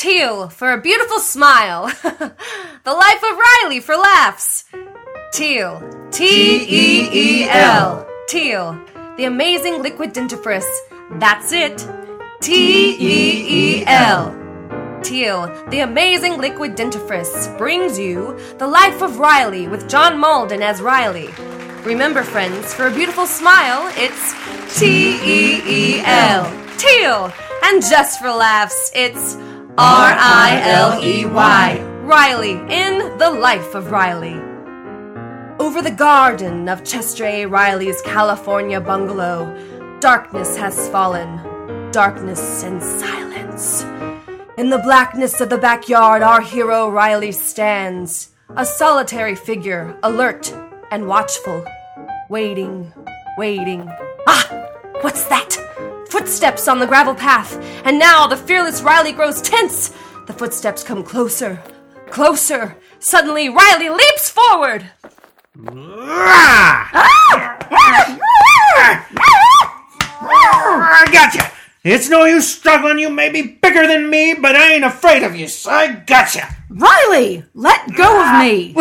Teal for a beautiful smile. The life of Riley for laughs. Teal. T-E-E-L. Teal. The amazing liquid dentifrice. That's it. T-E-E-L. Teal, the amazing liquid dentifrice, brings you The Life of Riley with John Malden as Riley. Remember, friends, for a beautiful smile, it's T-E-E-L. Teal. And just for laughs, it's R-I-L-E-Y. Riley in The Life of Riley. Over the garden of Chester A. Riley's California bungalow, darkness has fallen. Darkness and silence. In the blackness of the backyard, our hero Riley stands, a solitary figure, alert and watchful, waiting. Ah! What's that? Footsteps on the gravel path, and now the fearless Riley grows tense. The footsteps come closer. Suddenly, Riley leaps forward. I gotcha! It's no use struggling. You may be bigger than me, but I ain't afraid of you, so I gotcha! Riley, let go of me!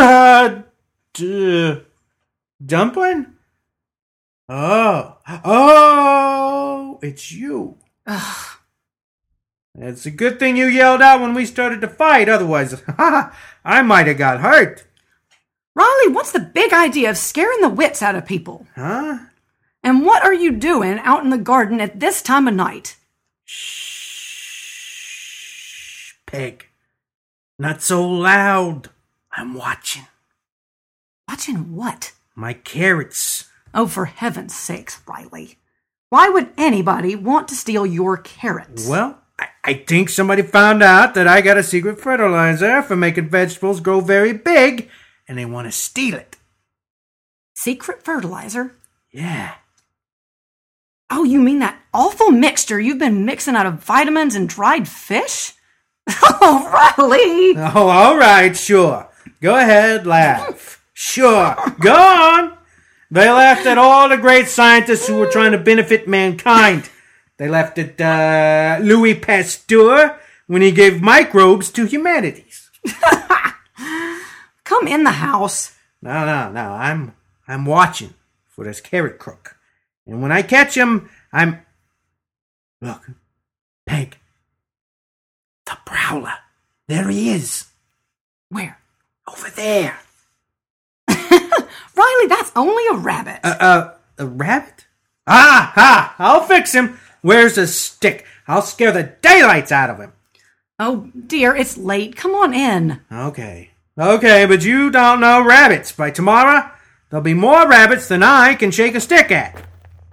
Dumpling? Oh, it's you. Ugh. It's a good thing you yelled out when we started to fight, otherwise, I might have got hurt. Riley, what's the big idea of scaring the wits out of people? Huh? And what are you doing out in the garden at this time of night? Shh, Peg. Not so loud. I'm watching. Watching what? My carrots. Oh, for heaven's sakes, Riley. Why would anybody want to steal your carrots? Well, I think somebody found out that I got a secret fertilizer for making vegetables grow very big, and they want to steal it. Secret fertilizer? Yeah. Oh, you mean that awful mixture you've been mixing out of vitamins and dried fish? Oh, Riley! Oh, all right, sure. Go ahead, laugh. Sure, go on. They laughed at all the great scientists who were trying to benefit mankind. They laughed at Louis Pasteur when he gave microbes to humanities. Come in the house. No. I'm watching for this carrot crook. And when I catch him, Look, Peg. The prowler. There he is. Where? Over there. Riley, that's only a rabbit. A rabbit? I'll fix him. Where's a stick? I'll scare the daylights out of him. Oh, dear, it's late. Come on in. Okay, but you don't know rabbits. By tomorrow, there'll be more rabbits than I can shake a stick at.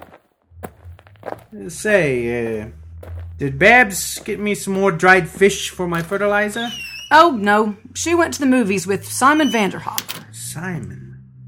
Say, did Babs get me some more dried fish for my fertilizer? Oh, no. She went to the movies with Simon Vanderhoff. Simon?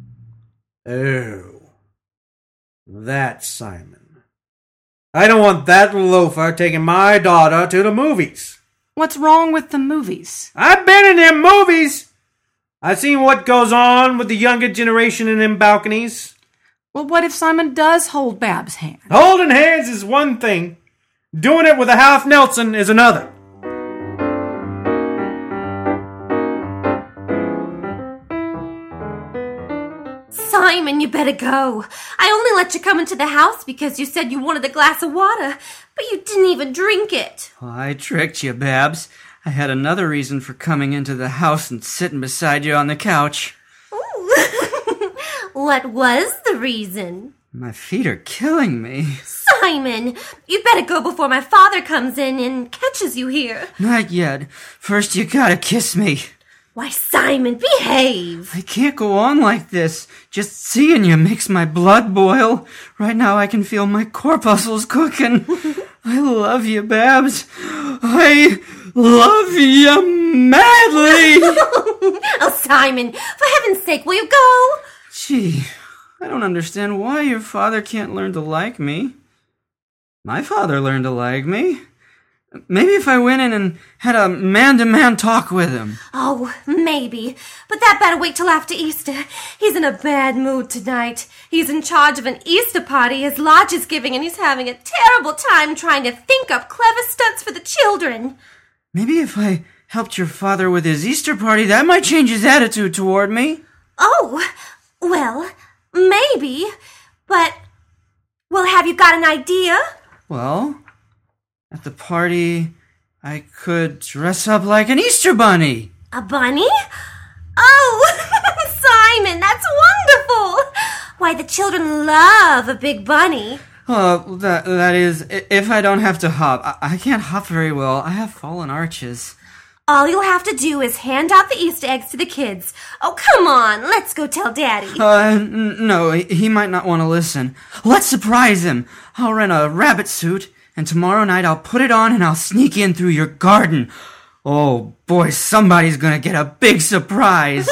Oh, that Simon. I don't want that loafer taking my daughter to the movies. What's wrong with the movies? I've been in them movies. I've seen what goes on with the younger generation in them balconies. Well, what if Simon does hold Babs' hand? Holding hands is one thing. Doing it with a half Nelson is another. Simon, you better go. I only let you come into the house because you said you wanted a glass of water, but you didn't even drink it. Well, I tricked you, Babs. I had another reason for coming into the house and sitting beside you on the couch. Ooh. What was the reason? My feet are killing me. Simon, you better go before my father comes in and catches you here. Not yet. First, you gotta kiss me. Why, Simon, behave. I can't go on like this. Just seeing you makes my blood boil. Right now I can feel my corpuscles cooking. I love you, Babs. I love you madly. Oh, Simon, for heaven's sake, will you go? Gee, I don't understand why your father can't learn to like me. My father learned to like me. Maybe if I went in and had a man-to-man talk with him. Oh, maybe. But that better wait till after Easter. He's in a bad mood tonight. He's in charge of an Easter party his lodge is giving, and he's having a terrible time trying to think up clever stunts for the children. Maybe if I helped your father with his Easter party, that might change his attitude toward me. Oh, well, maybe. But, well, have you got an idea? Well, at the party, I could dress up like an Easter bunny. A bunny? Oh, Simon, that's wonderful. Why, the children love a big bunny. That is, if I don't have to hop. I can't hop very well. I have fallen arches. All you'll have to do is hand out the Easter eggs to the kids. Oh, come on, let's go tell Daddy. No, he might not want to listen. Let's surprise him. I'll rent a rabbit suit, and tomorrow night I'll put it on and I'll sneak in through your garden. Oh, boy, somebody's gonna get a big surprise.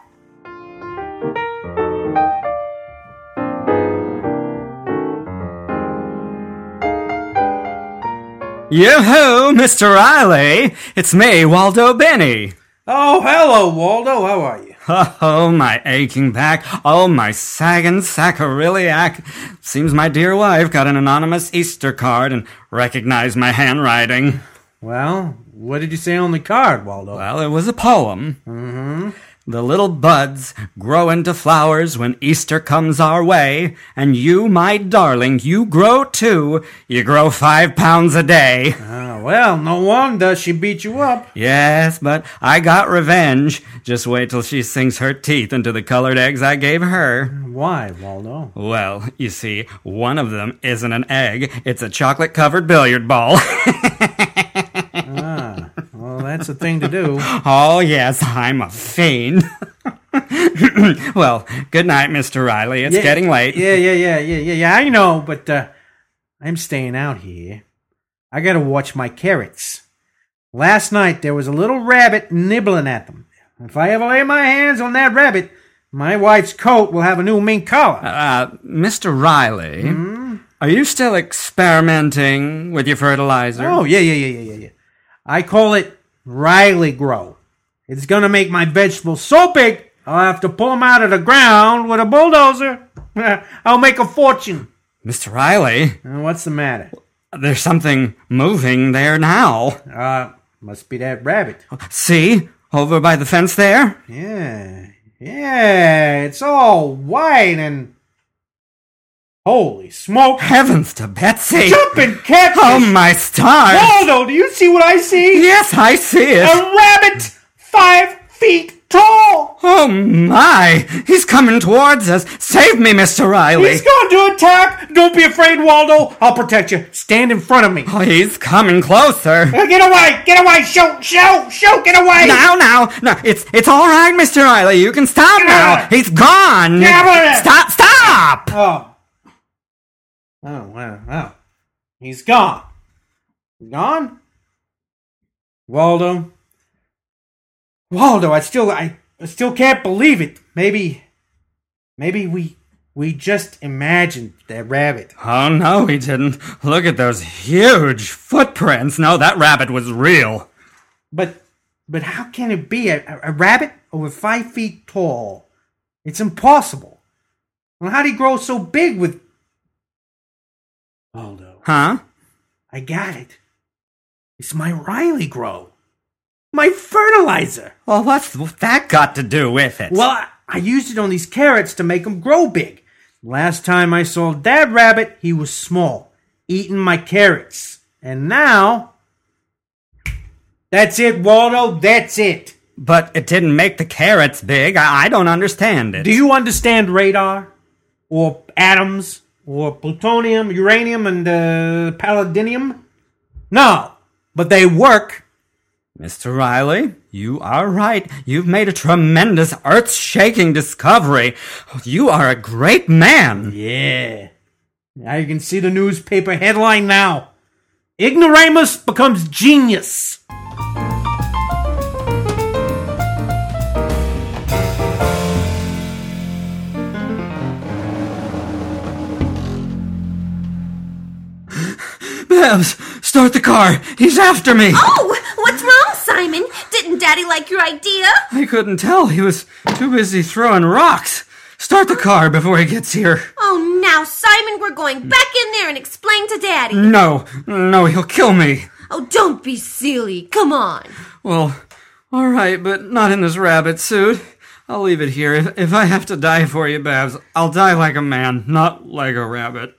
Yo-ho, Mr. Riley! It's me, Waldo Benny. Oh, hello, Waldo. How are you? Oh, my aching back. Oh, my sagging sacroiliac. Seems my dear wife got an anonymous Easter card and recognized my handwriting. Well, what did you say on the card, Waldo? Well, it was a poem. Mm-hmm. The little buds grow into flowers when Easter comes our way, and you, my darling, you grow too. You grow 5 pounds a day. Well, no wonder she beat you up. Yes, but I got revenge. Just wait till she sinks her teeth into the colored eggs I gave her. Why, Waldo? Well, you see, one of them isn't an egg. It's a chocolate-covered billiard ball. Well, that's a thing to do. Oh, yes, I'm a fiend. Well, good night, Mr. Riley. It's getting late. Yeah, I know, but I'm staying out here. I gotta watch my carrots. Last night, there was a little rabbit nibbling at them. If I ever lay my hands on that rabbit, my wife's coat will have a new mink collar. Mr. Riley, are you still experimenting with your fertilizer? Oh, yeah. I call it Riley Grow. It's gonna make my vegetables so big, I'll have to pull them out of the ground with a bulldozer. I'll make a fortune. Mr. Riley? What's the matter? There's something moving there now. Must be that rabbit. See? Over by the fence there? Yeah, it's all white and... Holy smoke! Heavens to Betsy! Jumping catfish! Oh, my stars! Waldo, do you see what I see? Yes, I see it! A rabbit 5 feet tall! Oh, my! He's coming towards us! Save me, Mr. Riley! He's going to attack! Don't be afraid, Waldo! I'll protect you. Stand in front of me. Oh, he's coming closer! Get away! Get away! Shoot! Get away! No, it's all right, Mr. Riley. You can stop now. He's gone! Stop! Oh, well. He's gone. Gone? Waldo, I still can't believe it. Maybe we just imagined that rabbit. Oh, no, he didn't. Look at those huge footprints. No, that rabbit was real. But how can it be a rabbit over 5 feet tall? It's impossible. Well, how did he grow so big with... Waldo. Huh? I got it. It's my Riley Grow. My fertilizer. Well, what's that got to do with it? Well, I used it on these carrots to make them grow big. Last time I saw Dad Rabbit, he was small, eating my carrots. And now... That's it, Waldo. That's it. But it didn't make the carrots big. I don't understand it. Do you understand radar? Or atoms? Or plutonium, uranium, and palladium? No, but they work. Mr. Riley, you are right. You've made a tremendous, earth-shaking discovery. You are a great man. Yeah. Now you can see the newspaper headline now. Ignoramus becomes genius. Babs, start the car. He's after me. Oh, what's wrong, Simon? Didn't Daddy like your idea? I couldn't tell. He was too busy throwing rocks. Start the car before he gets here. Oh, now, Simon, we're going back in there and explain to Daddy. No, he'll kill me. Oh, don't be silly. Come on. Well, all right, but not in this rabbit suit. I'll leave it here. If I have to die for you, Babs, I'll die like a man, not like a rabbit.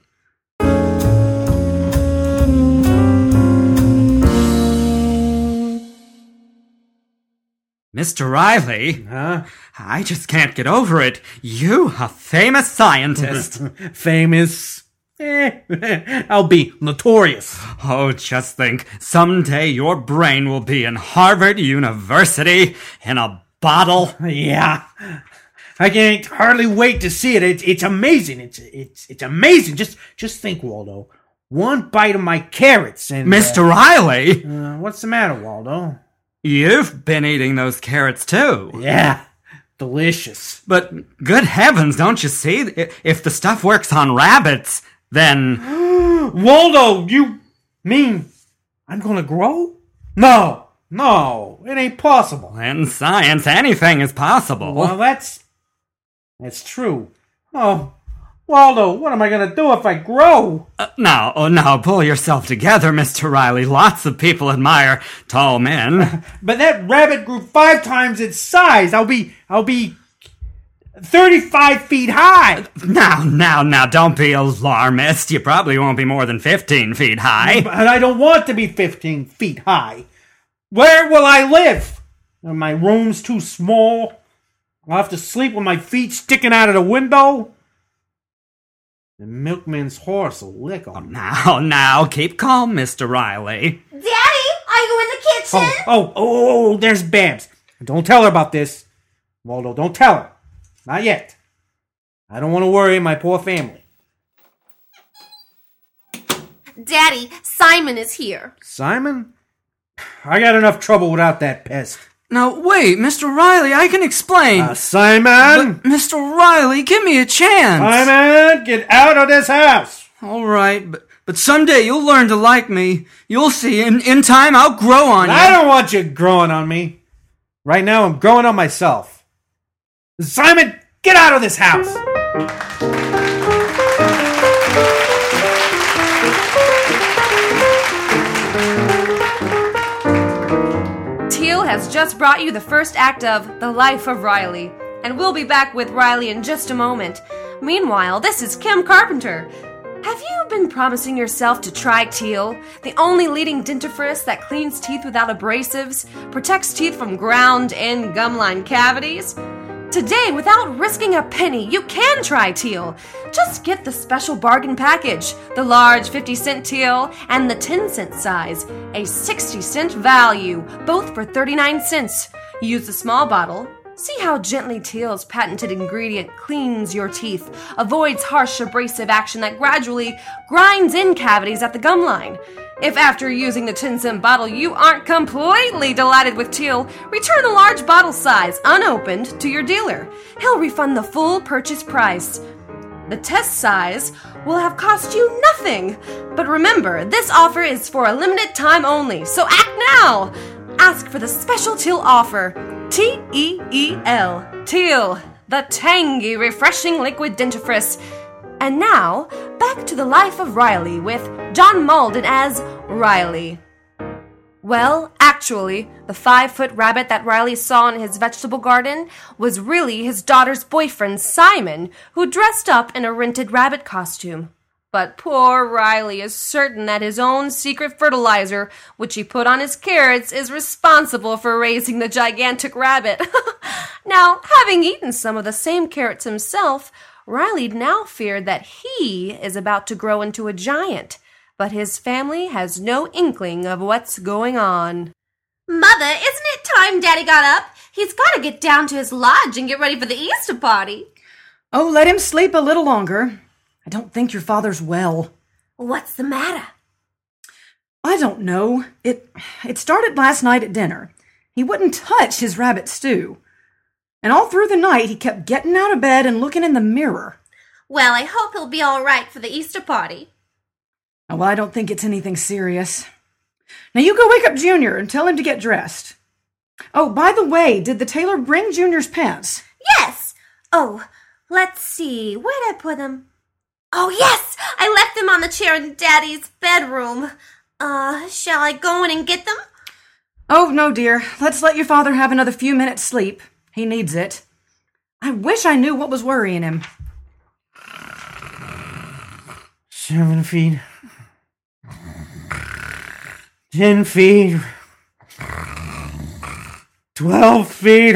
Mr. Riley? Huh? I just can't get over it. You, a famous scientist. Famous? I'll be notorious. Oh, just think. Someday your brain will be in Harvard University in a bottle. Yeah. I can't hardly wait to see it. It's amazing. It's amazing. Just think, Waldo. One bite of my carrots and... Mr. Riley? What's the matter, Waldo? You've been eating those carrots too. Yeah. Delicious. But good heavens, don't you see? If the stuff works on rabbits, then... Waldo, you mean I'm gonna grow? No, it ain't possible. In science, anything is possible. Well, that's true. Oh, Waldo, what am I gonna do if I grow? Now, pull yourself together, Mr. Riley. Lots of people admire tall men. But that rabbit grew 5 times its size. I'll be 35 feet high. Now, don't be alarmist. You probably won't be more than 15 feet high. But I don't want to be 15 feet high. Where will I live? Are my rooms too small? I'll have to sleep with my feet sticking out of the window? The milkman's horse will lick on me. Now, keep calm, Mr. Riley. Daddy, are you in the kitchen? Oh, there's Babs. Don't tell her about this. Waldo, don't tell her. Not yet. I don't want to worry my poor family. Daddy, Simon is here. Simon? I got enough trouble without that pest. Now, wait, Mr. Riley, I can explain. Simon! But, Mr. Riley, give me a chance. Simon, get out of this house! All right, but someday you'll learn to like me. You'll see. In time, I'll grow on you. I don't want you growing on me. Right now, I'm growing on myself. Simon, get out of this house! Teal has just brought you the first act of The Life of Riley, and we'll be back with Riley in just a moment. Meanwhile, this is Kim Carpenter. Have you been promising yourself to try Teal, the only leading dentifrice that cleans teeth without abrasives, protects teeth from ground and gumline cavities? Today, without risking a penny, you can try Teal. Just get the special bargain package, the large 50-cent Teal and the 10-cent size, a 60-cent value, both for 39 cents. Use the small bottle. See how gently Teal's patented ingredient cleans your teeth, avoids harsh abrasive action that gradually grinds in cavities at the gum line. If after using the 10-cent bottle you aren't completely delighted with Teal, return the large bottle size, unopened, to your dealer. He'll refund the full purchase price. The test size will have cost you nothing. But remember, this offer is for a limited time only, so act now! Ask for the special Teal offer. T-E-E-L. Teal, the tangy, refreshing liquid dentifrice. And now, back to The Life of Riley with John Malden as Riley. Well, actually, the 5-foot rabbit that Riley saw in his vegetable garden was really his daughter's boyfriend, Simon, who dressed up in a rented rabbit costume. But poor Riley is certain that his own secret fertilizer, which he put on his carrots, is responsible for raising the gigantic rabbit. Now, having eaten some of the same carrots himself, Riley now feared that he is about to grow into a giant, but his family has no inkling of what's going on. Mother, isn't it time Daddy got up? He's got to get down to his lodge and get ready for the Easter party. Oh, let him sleep a little longer. I don't think your father's well. What's the matter? I don't know. It started last night at dinner. He wouldn't touch his rabbit stew. And all through the night, he kept getting out of bed and looking in the mirror. Well, I hope he'll be all right for the Easter party. Oh, well, I don't think it's anything serious. Now you go wake up Junior and tell him to get dressed. Oh, by the way, did the tailor bring Junior's pants? Yes! Oh, let's see. Where'd I put them? Oh, yes! I left them on the chair in Daddy's bedroom. Shall I go in and get them? Oh, no, dear. Let's let your father have another few minutes' sleep. He needs it. I wish I knew what was worrying him. 7 feet. 10 feet. 12 feet.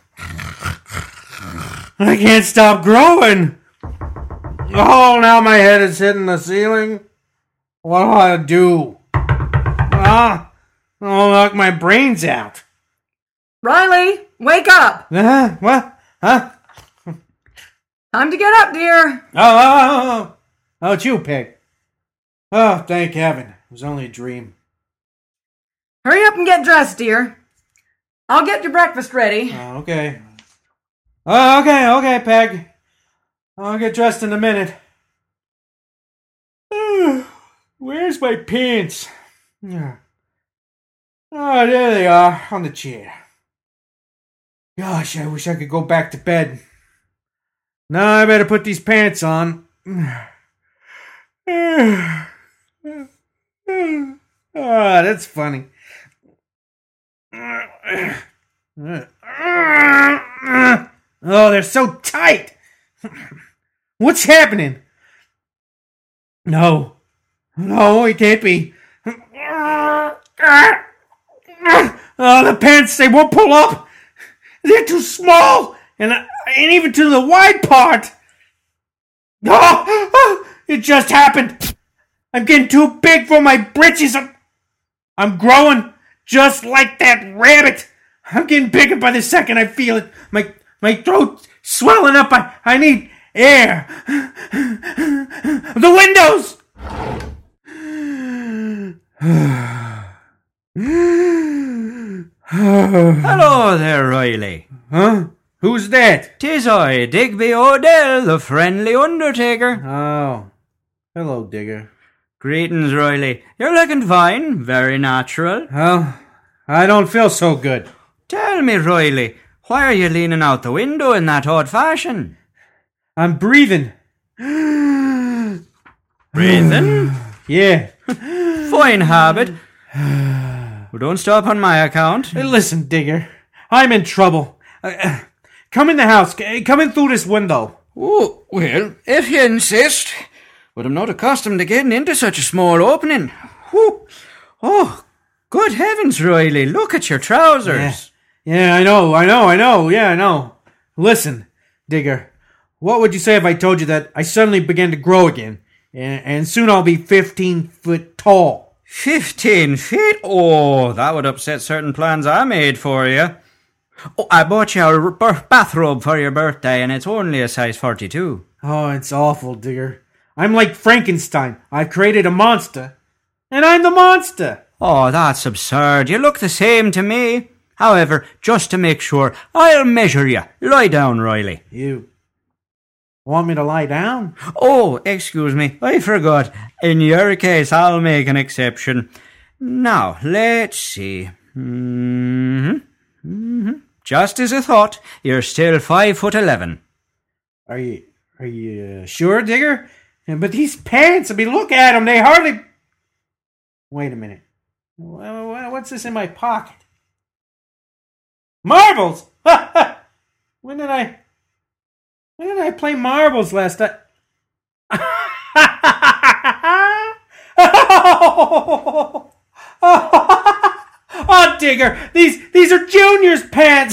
I can't stop growing. Oh, now my head is hitting the ceiling. What do I do? I'll knock my brains out. Riley, wake up! What? Huh? Time to get up, dear. Oh, it's you, Peg. Oh, thank heaven. It was only a dream. Hurry up and get dressed, dear. I'll get your breakfast ready. Okay. Okay, Peg. I'll get dressed in a minute. Where's my pants? Oh, there they are, on the chair. Gosh, I wish I could go back to bed. Now I better put these pants on. That's funny. Oh, they're so tight. What's happening? No, it can't be. Oh, the pants, they won't pull up. They're too small, and even to the wide part. Oh, it just happened. I'm getting too big for my britches. I'm growing just like that rabbit. I'm getting bigger by the second I feel it. My throat's swelling up. I need air. The windows. Hello there, Riley. Huh? Who's that? 'Tis I, Digby O'Dell, the friendly undertaker. Oh, hello, Digger. Greetings, Riley. You're looking fine, very natural. Well, I don't feel so good. Tell me, Riley, why are you leaning out the window in that odd fashion? I'm breathing. Breathing? Yeah. Fine habit. Well, don't stop on my account. Listen, Digger, I'm in trouble. Come in the house. Come in through this window. Oh, well, if you insist. But I'm not accustomed to getting into such a small opening. Whew. Oh, good heavens, Riley, look at your trousers. Yeah, I know. Yeah, I know. Listen, Digger, what would you say if I told you that I suddenly began to grow again, and soon I'll be 15 foot tall? 15 feet? Oh, that would upset certain plans I made for you. Oh, I bought you a bathrobe for your birthday, and it's only a size 42. Oh, it's awful, Digger. I'm like Frankenstein. I've created a monster, and I'm the monster. Oh, that's absurd. You look the same to me. However, just to make sure, I'll measure you. Lie down, Riley. You want me to lie down? Oh, excuse me, I forgot. In your case, I'll make an exception. Now, let's see. Just as I thought, you're still 5'11". Are you sure, Digger? But these pants, I mean, look at them. They hardly... Wait a minute. What's this in my pocket? Marbles! When did I play marbles last night? Oh, Digger, these are Junior's pants.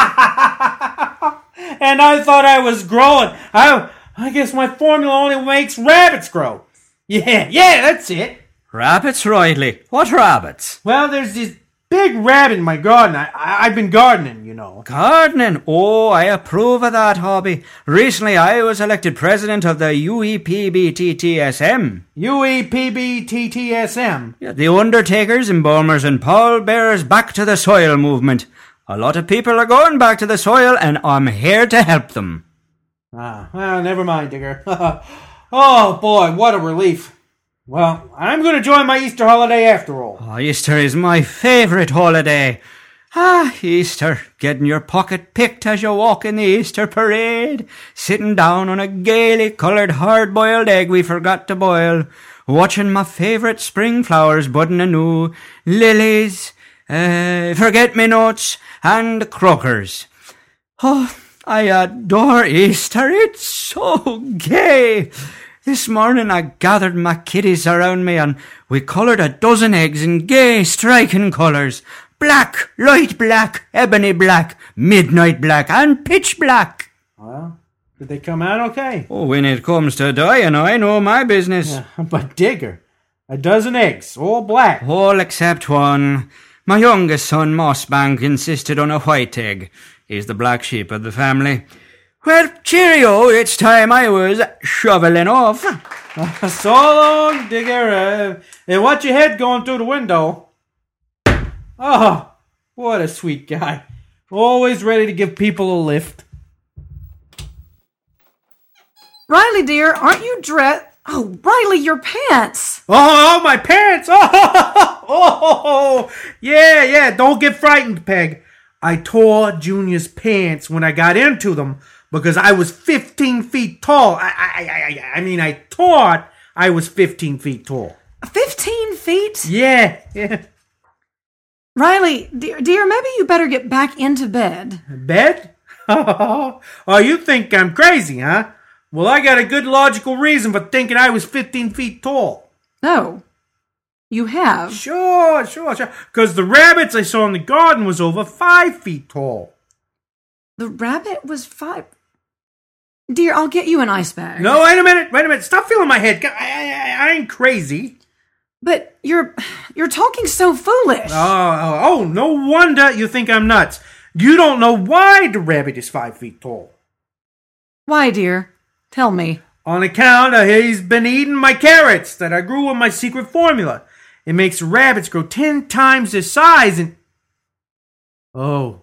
And I thought I was growing. I guess my formula only makes rabbits grow. Yeah, that's it. Rabbits, Riley? What rabbits? Well, there's this big rabbit in my garden. I've been gardening, you know. Gardening? Oh, I approve of that hobby. Recently, I was elected president of the UEPBTTSM. UEPBTTSM? Yeah, the Undertakers, Embalmers and Pallbearers Back to the Soil movement. A lot of people are going back to the soil, and I'm here to help them. Well, never mind, Digger. Oh, boy, what a relief. Well, I'm going to join my Easter holiday after all. Oh, Easter is my favourite holiday. Easter, getting your pocket picked as you walk in the Easter parade, sitting down on a gaily coloured hard-boiled egg we forgot to boil, watching my favourite spring flowers budding anew, lilies, forget-me-nots, and croakers. Oh, I adore Easter. It's so gay. This morning I gathered my kiddies around me and we coloured a dozen eggs in gay, striking colours. Black, light black, ebony black, midnight black, and pitch black. Well, did they come out okay? Oh, when it comes to dying, I know my business. Yeah, but Digger, a dozen eggs, all black. All except one. My youngest son, Mossbank, insisted on a white egg. He's the black sheep of the family. Well, cheerio, it's time I was shoveling off. So long, Digger. Watch your head going through the window. Oh, what a sweet guy. Always ready to give people a lift. Riley, dear, aren't you dressed? Oh, Riley, your pants. Oh, my pants. Oh, yeah. Don't get frightened, Peg. I tore Junior's pants when I got into them because I was 15 feet tall. I thought I was 15 feet tall. 15 feet? Yeah. Riley, dear, maybe you better get back into bed. Bed? Oh, you think I'm crazy, huh? Well, I got a good logical reason for thinking I was 15 feet tall. No. You have? Sure. Because the rabbits I saw in the garden was over 5 feet tall. The rabbit was 5... Dear, I'll get you an ice bag. No, wait a minute. Stop feeling my head. I ain't crazy. But you're talking so foolish. Oh, no wonder you think I'm nuts. You don't know why the rabbit is 5 feet tall. Why, dear? Tell me. On account of he's been eating my carrots that I grew with my secret formula. It makes rabbits grow 10 times their size and... Oh,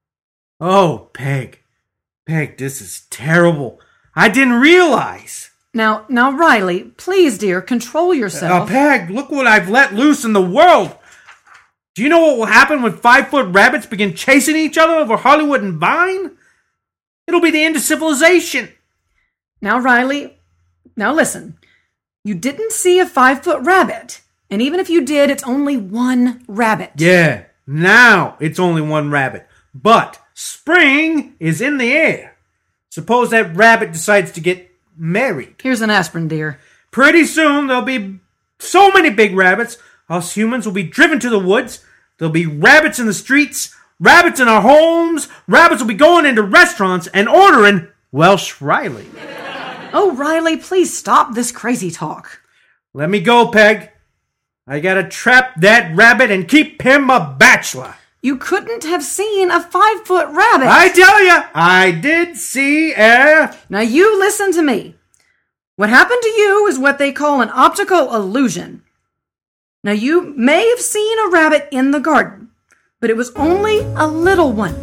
Peg, this is terrible. I didn't realize. Now, Riley, please, dear, control yourself. Peg, look what I've let loose in the world. Do you know what will happen when 5-foot rabbits begin chasing each other over Hollywood and Vine? It'll be the end of civilization. Now, Riley, listen. You didn't see a 5-foot rabbit. And even if you did, it's only one rabbit. Yeah, now it's only one rabbit. But spring is in the air. Suppose that rabbit decides to get married. Here's an aspirin, dear. Pretty soon there'll be so many big rabbits, us humans will be driven to the woods. There'll be rabbits in the streets, rabbits in our homes. Rabbits will be going into restaurants and ordering Welsh Riley. Oh, Riley, please stop this crazy talk. Let me go, Peg. I gotta trap that rabbit and keep him a bachelor. You couldn't have seen a 5-foot rabbit. I tell you, I did see a... Now you listen to me. What happened to you is what they call an optical illusion. Now you may have seen a rabbit in the garden, but it was only a little one.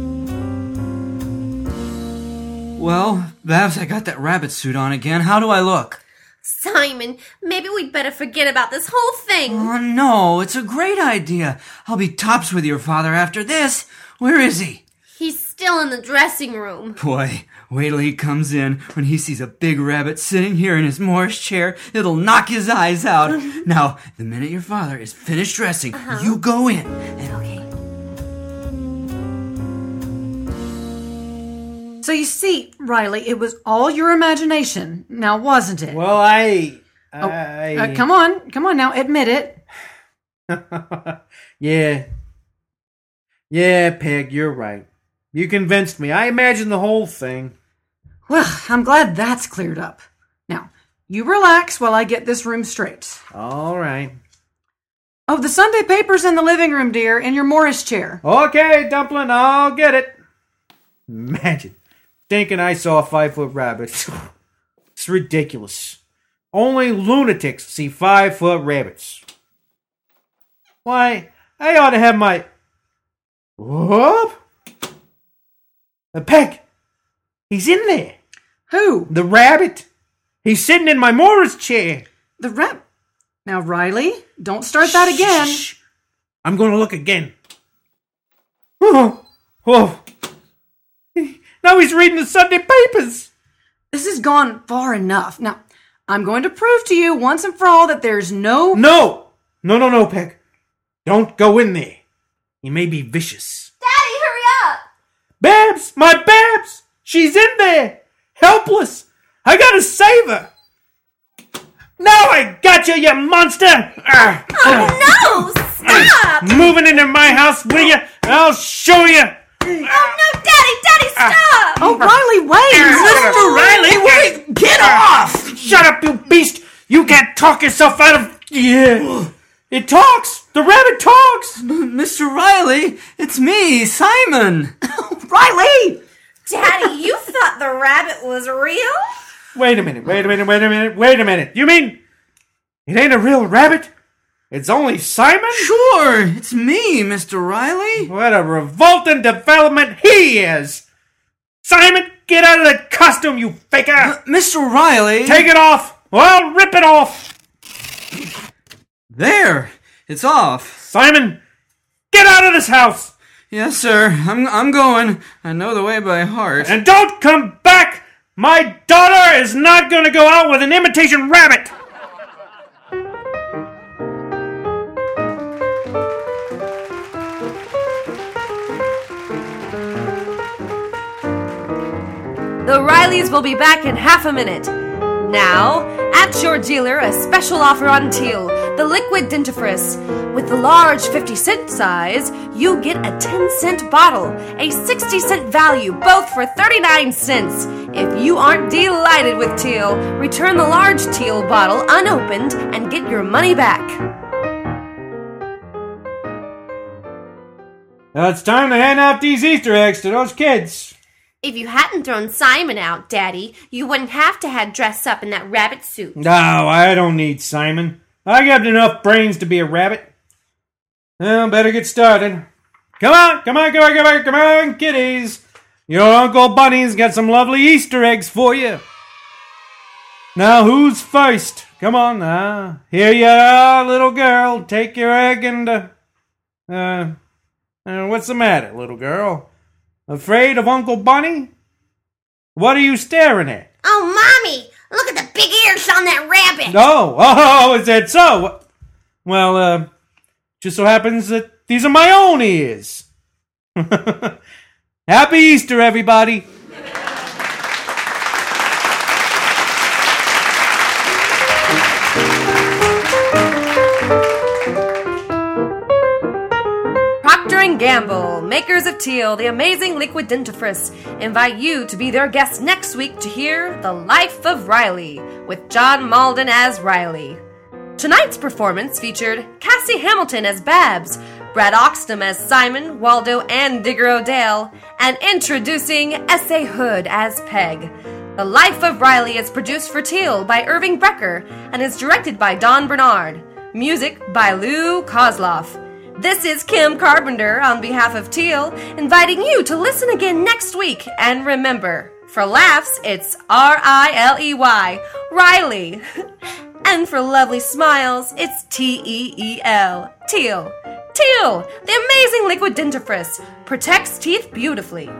Well, Babs, I got that rabbit suit on again. How do I look? Simon, maybe we'd better forget about this whole thing. Oh, no, it's a great idea. I'll be tops with your father after this. Where is he? He's still in the dressing room. Boy, wait till he comes in. When he sees a big rabbit sitting here in his Morris chair, it'll knock his eyes out. Now, the minute your father is finished dressing, you go in. Okay. So you see, Riley, it was all your imagination, now wasn't it? Well, Come on now, admit it. Yeah, Peg, you're right. You convinced me. I imagined the whole thing. Well, I'm glad that's cleared up. Now, you relax while I get this room straight. All right. Oh, the Sunday paper's in the living room, dear, in your Morris chair. Okay, Dumpling, I'll get it. Imagine thinking I saw a 5-foot rabbit. It's ridiculous. Only lunatics see 5-foot rabbits. Why, I ought to have my... Whoop! Peg! He's in there. Who? The rabbit. He's sitting in my Morris chair. The rabbit. Now, Riley, don't start that again. Shh. I'm going to look again. Oh. Now he's reading the Sunday papers. This has gone far enough. Now, I'm going to prove to you once and for all that there's no... No, Peg. Don't go in there. He may be vicious. Daddy, hurry up! Babs! My Babs! She's in there! Helpless! I gotta save her! Now I got you, you monster! Oh, no! Stop! Moving into my house, will you? I'll show you! Oh, no, Daddy, stop! Oh, Riley, wait! Mr. Riley, wait! Get off! Shut up, you beast! You can't talk yourself out of... Yeah. It talks! The rabbit talks! Mr. Riley, it's me, Simon. Riley! Daddy, you thought the rabbit was real? Wait a minute. You mean it ain't a real rabbit? It's only Simon? Sure, it's me, Mr. Riley. What a revolting development he is! Simon, get out of that costume, you faker! Mr. Riley. Take it off, or I'll rip it off! There, it's off. Simon, get out of this house! Yes, sir, I'm going. I know the way by heart. And don't come back! My daughter is not going to go out with an imitation rabbit! The Rileys will be back in half a minute. Now, at your dealer, a special offer on Teal, the liquid dentifrice. With the large 50-cent size, you get a 10-cent bottle, a 60-cent value, both for 39 cents. If you aren't delighted with Teal, return the large Teal bottle unopened and get your money back. Now it's time to hand out these Easter eggs to those kids. If you hadn't thrown Simon out, Daddy, you wouldn't have to have dressed up in that rabbit suit. No, I don't need Simon. I got enough brains to be a rabbit. Well, better get started. Come on, kiddies. Your Uncle Bunny's got some lovely Easter eggs for you. Now, who's first? Come on now. Here you are, little girl. Take your egg and, what's the matter, little girl? Afraid of Uncle Bunny? What are you staring at? Oh, Mommy! Look at the big ears on that rabbit! Oh, is that so? Well, just so happens that these are my own ears. Happy Easter, everybody. Procter & Gamble, makers of Teal, the amazing liquid dentifrice, invite you to be their guest next week to hear The Life of Riley, with John Malden as Riley. Tonight's performance featured Cassie Hamilton as Babs, Brad Oxtum as Simon, Waldo, and Digger O'Dale, and introducing S.A. Hood as Peg. The Life of Riley is produced for Teal by Irving Brecker and is directed by Don Bernard. Music by Lou Kozloff. This is Kim Carpenter on behalf of Teal, inviting you to listen again next week. And remember, for laughs, it's R-I-L-E-Y, Riley. And for lovely smiles, it's T-E-E-L, Teal. Teal, the amazing liquid dentifrice, protects teeth beautifully.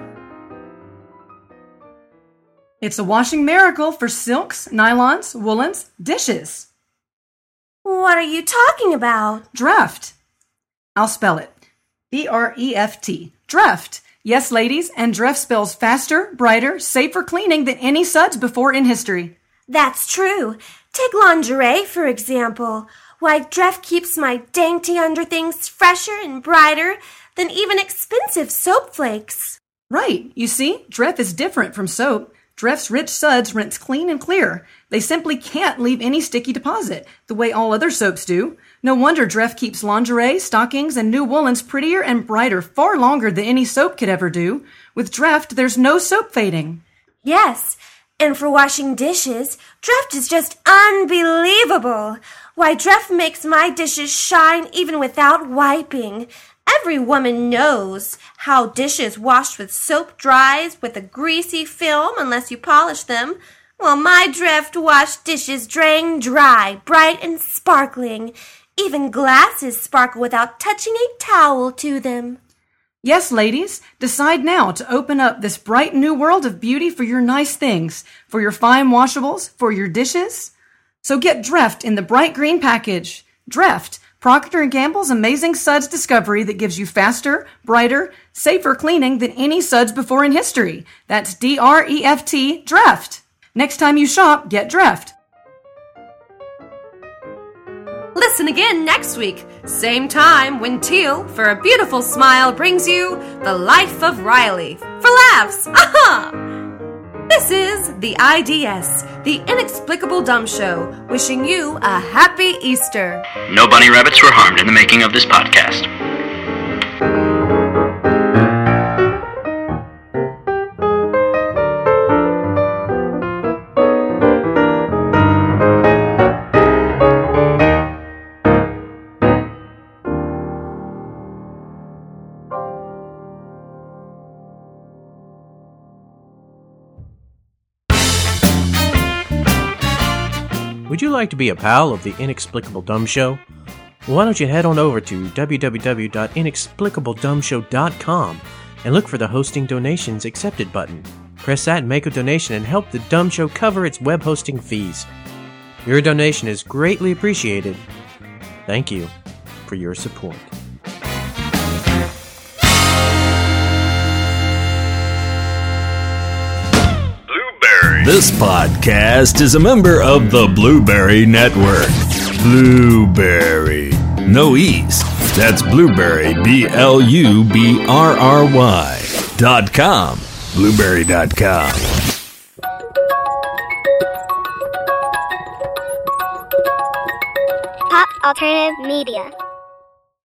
It's a washing miracle for silks, nylons, woolens, dishes. What are you talking about? Dreft. I'll spell it. D-R-E-F-T. Dreft. Yes, ladies, and Dreft spells faster, brighter, safer cleaning than any suds before in history. That's true. Take lingerie, for example. Why, Dreft keeps my dainty underthings fresher and brighter than even expensive soap flakes. Right. You see, Dreft is different from soap. Dreft's rich suds rinse clean and clear. They simply can't leave any sticky deposit, the way all other soaps do. No wonder Dreft keeps lingerie, stockings, and new woolens prettier and brighter far longer than any soap could ever do. With Dreft, there's no soap fading. Yes, and for washing dishes, Dreft is just unbelievable. Why, Dreft makes my dishes shine even without wiping. Every woman knows how dishes washed with soap dries with a greasy film unless you polish them. Well, my Dreft washed dishes drain dry, bright and sparkling. Even glasses sparkle without touching a towel to them. Yes, ladies, decide now to open up this bright new world of beauty for your nice things, for your fine washables, for your dishes. So get Dreft in the bright green package. Dreft, Procter & Gamble's amazing suds discovery that gives you faster, brighter, safer cleaning than any suds before in history. That's D-R-E-F-T, Dreft. Next time you shop, get Dreft. Listen again next week, same time when Teal, for a beautiful smile, brings you The Life of Riley. For laughs! Aha! This is the IDS, the Inexplicable Dumb Show, wishing you a happy Easter. No bunny rabbits were harmed in the making of this podcast. Would you like to be a pal of the Inexplicable Dumb Show? Well, why don't you head on over to www.inexplicabledumbshow.com and look for the Hosting Donations Accepted button. Press that and make a donation and help the Dumb Show cover its web hosting fees. Your donation is greatly appreciated. Thank you for your support. This podcast is a member of the Blueberry Network. Blueberry. No E's. That's Blueberry, BLUBRRY.com. Blueberry.com. Pop Alternative Media.